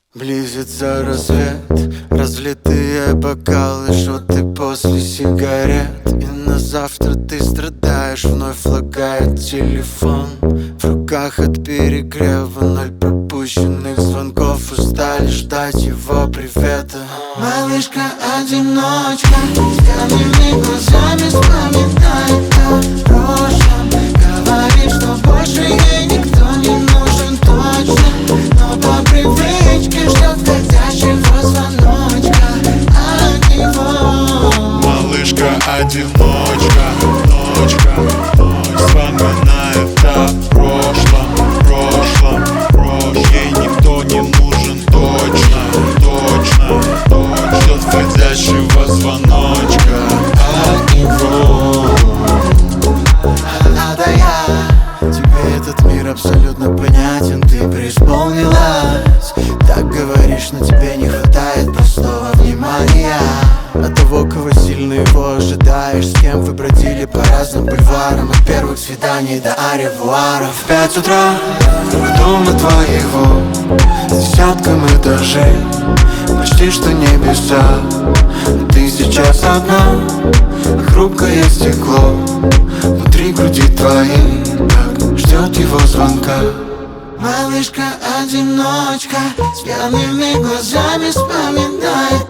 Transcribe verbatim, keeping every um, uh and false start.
Близится рассвет, разлитые бокалы, шоты после сигарет. И на завтра ты страдаешь, вновь лагает телефон. В руках от перегрева ноль пропущенных звонков. Устали ждать его привета. Малышка-одиночка с пьяными глазами вспоминает о прошлом. Говорит, что больше ей никто не нужен точно, но по привычке ждет входящего звоночка от него. Малышка-одиночка, ночка, вспоминает о прошлом, прошлом, прошлом. Ей никто не нужен точно, точно, точно. Ждет входящего звоночка от него. Надо я, тебе этот мир абсолютно понятен. Ты преисполнилась, так говоришь, но тебе не хватает простого внимания. От того, кого сильно его ожидаешь, с кем вы бродили по разным бульварам, от первых свиданий до аревуаров. В пять утра у дома твоего с десятком этажей, почти что небеса. Ты сейчас одна, хрупкое стекло внутри груди твоей, так ждет его звонка. Малышка-одиночка с пьяными глазами вспоминает